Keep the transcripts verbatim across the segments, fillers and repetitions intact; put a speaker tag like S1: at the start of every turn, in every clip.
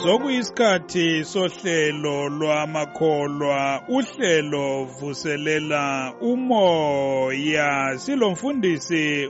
S1: Sokuyisikhathi sohlelo lwamakholwa, uhlelo vuselela umoya. Silomfundisi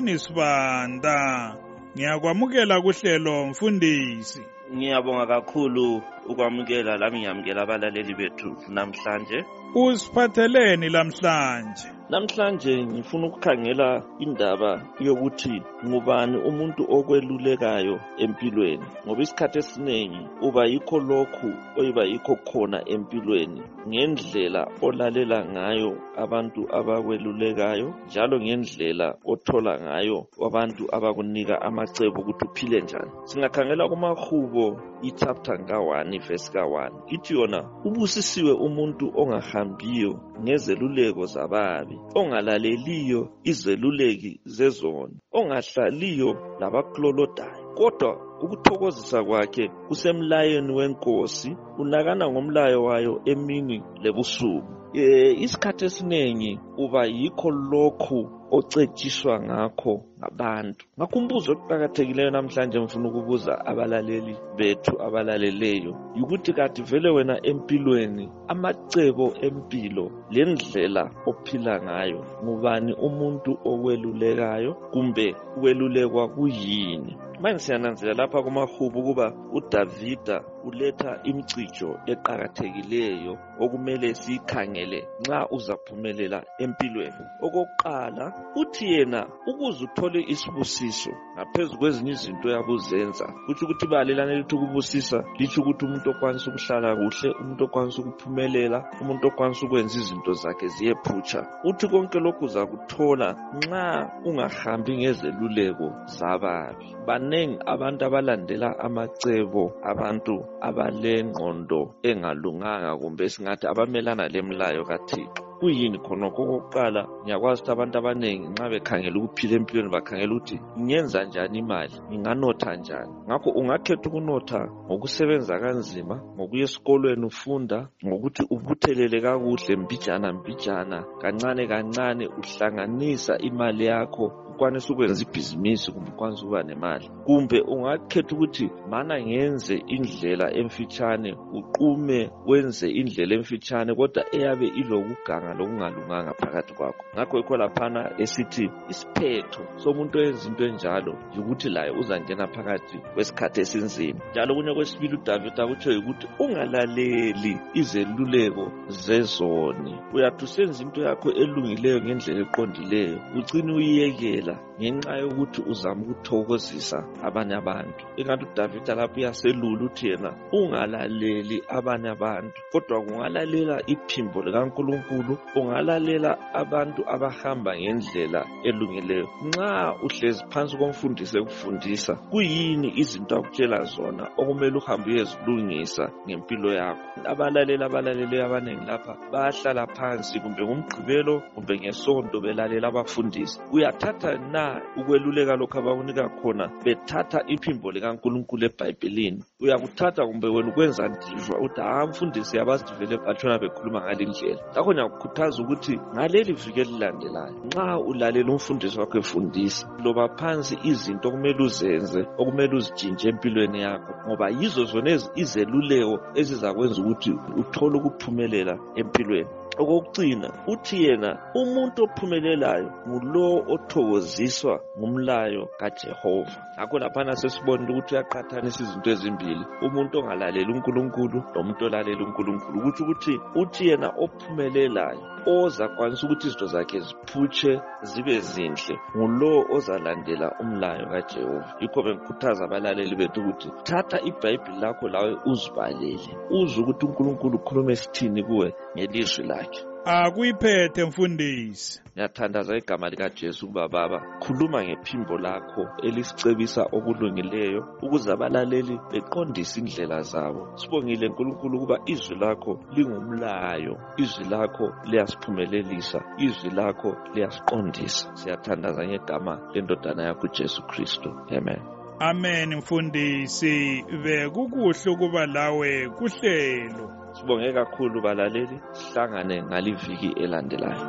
S1: uSenisibanda. Ngiyakwamukela kuhlelo mfundisi.
S2: Ngiyabonga kakhulu ukwamukela lami ngiyamukela abalaleli bethu namhlanje.
S1: Usiphatheleni lamhlanje?
S2: Namhlanje ngifuna ukukhangela indaba yokuthi ngubani umuntu okwelulekayo empilweni, ngoba isikhathi esiningi uba yikho lokhu oyiba yikho khona empilweni ngendlela olalela ngayo abantu abakwelulekayo, njalo ngendlela othola ngayo abantu abakunika amacebo ukuthi uphile njani. Singakhangela kumahubo ichapter ka one verse ka one ithi yona ubusisiwe umuntu ongahambiyo ngezeluleko zababi, ongalaleliyo izeluleki zezoni, ongahlaliyo labaklolodayo, kodwa ukuthokozisa kwakhe kusemlayweni wenkosi, unakana ngomlayo wayo emini lebusuku. E, isikhathi esiningi uba yikho lokhu ocetshiswa ngakho ngabantu. Ngakho umbuzo oqhakathekileyo namhlanje mfuna ukubuza abalaleli bethu abalaleleyo ukuthi kati vele wena empilweni amacebo empilo lendlela ophila ngayo ngubani umuntu okwelulekayo, kumbe ukwelulekwa kuyini? Manje siyananzela lapha kumahubo ukuba uDavida uletha imicijo eqhakathekileyo okumele siyikhangele nxa uzaphumelela empilweni. Okokuqala uthi yena ukuze uthole isibusiso ngaphezu kwezinye izinto yabuzenza, kuthi ukuthi balelane lithi ukubusisa lithi ukuthi umuntu okwanisa ukuhlala kuhle, umuntu okwanisa ukuphumelela, umuntu okwanisa ukwenza izinto zakhe ziyephutsha. Uthi konke lokhu uzakuthola nxa ungahambi ngezeluleko zababi. Banengi abantu abalandela amacebo abantu abalengqondo engalunganga, kumbe singathi abamelana lemlayo kaThixo. Kuyini khonokho? Okokuqala ngiyakwazi ukuthi abantu abanengi nxa bekhangela ukuphila empilweni bakhangela ukuthi ngiyenza njani imali, nginganotha njani. Ngakho ungakhetha ukunotha ngokusebenza kanzima, ngokuya esikolweni ufunda, ngokuthi ubuthelele kakuhle mbijana mbijana, kancane kancane uhlanganisa imali yakho ukwanisa ukwenza ibhizinisi, kumbe ukwanisa ukuba nemali. Kumbe ungakhetha ukuthi mana ngenze indlela emfitshane, uqume wenze indlela emfitshane kodwa eyabe ilokuganga lokungalunganga phakathi kwakho. Ngakho yikho laphana esithi isiphetho somuntu oyenza into enjalo yikuthi laye uzangena phakathi kwesikhathi esinzima. Njalo kunye kwesibili uDavida uthi ukuthi ungalaleli izeluleko zezoni. Uyathi usenza into yakho elungileyo ngendlela eqondileyo, ugcine uyiyekela ngenxa yokuthi uzama ukuthokozisa abanye abantu. Engathi uDavida lapho uyaselula uthi yena ungalaleli abanye abantu, kodwa kungalalela iphimbo likaNkulunkulu, ungalalela abantu abahamba ngendlela elungileyo. Nxa uhlezi phansi komfundisi ekufundisa, kuyini izinto akutshela zona okumele uhambe uyezilungisa ngempilo yakho? Abalalela abalaleleyo abanengi lapha bayahlala phansi, kumbe ngomgqibelo kumbe ngesonto belalela abafundisi. Uyathatha na ukweluleka lokho abakunika khona bethatha iphimbo likaNkulunkulu eBhayibhelini? Uyakuthatha kumbe wena ukwenza ndizwa uthi ha mfundisi yabasivele batshona bekhuluma ngalindlela? Ngakho ngiyakukhuthaza ukuthi ngaleli viki elilandelayo nxa ulalela umfundisi wakho efundisa, loba phansi izinto okumele uzenze, okumele uzitshintshe empilweni yakho, ngoba yizo zona izeluleko ezizakwenza ukuthi uthole ukuphumelela empilweni. Okokucina uthi yena umuntu ophumelelayo ngulo othokoziswa ngumlayo kaJehova. Ngakho laphana sesibonile ukuthi uyaqhathanisa izinto ezimbili, umuntu ongalaleli uNkulunkulu nomuntu olalela uNkulunkulu. Ukuthi ukuthi uthi yena ophumelelayo, ozakwanisa ukuthi izinto zakhe ziphutshe zibe zinhle, ngulo ozalandela umlayo kaJehova. Yikho bengikhuthaza abalaleli bethu ukuthi thatha iBhayibheli lakho lawe uzibalele, uzwe ukuthi uNkulunkulu ukhuluma esithini kuwe ngelizwi lakhe.
S1: Akuyiphethe mfundisi.
S2: Ngiyathandaza igama likaJesu ukuba Baba, khuluma ngephimbo lakho elisicebisa okulungileyo ukuze abalaleli beqondise indlela zabo. Sibongile uNkulunkulu ukuba izwi lakho lingumlayo, izwi lakho liyasiphumelelisa, izwi lakho liyasiqondisa. Siyathandaza ngegama lendodana yakho Jesu Kristu. Amen.
S1: Amen mfundisi. Bekukuhle ukuba lawe kuhlelo.
S2: Sibonge kakhulu balaleli, sihlangane ngaliviki elandelayo.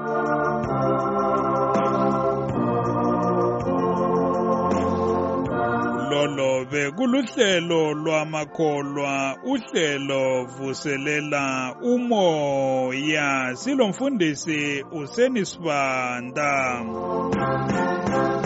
S1: lolo bekuluhlelo lwamakholwa, uhlelo vuselela umoya. Silomfundisi uSenisibanda.